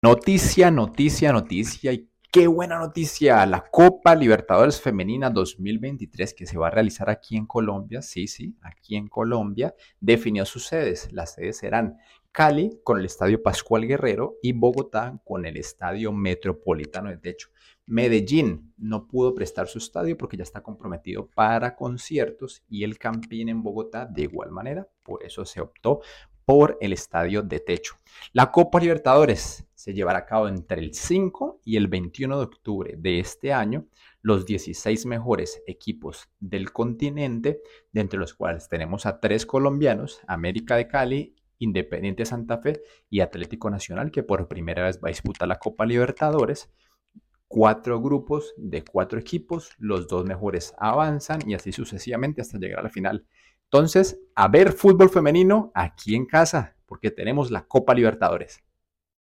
Noticia, noticia, noticia y qué buena noticia. La Copa Libertadores Femenina 2023 que se va a realizar aquí en Colombia, sí, sí, aquí en Colombia, definió sus sedes. Las sedes serán Cali con el Estadio Pascual Guerrero y Bogotá con el Estadio Metropolitano de Techo. Medellín no pudo prestar su estadio porque ya está comprometido para conciertos y el Campín en Bogotá de igual manera, por eso se optó por el Estadio de Techo. La Copa Libertadores se llevará a cabo entre el 5 y el 21 de octubre de este año. Los 16 mejores equipos del continente, de entre los cuales tenemos a 3 colombianos, América de Cali, Independiente Santa Fe y Atlético Nacional, que por primera vez va a disputar la Copa Libertadores. 4 grupos de 4 equipos, los 2 mejores avanzan y así sucesivamente hasta llegar a la final. Entonces, a ver fútbol femenino aquí en casa, porque tenemos la Copa Libertadores.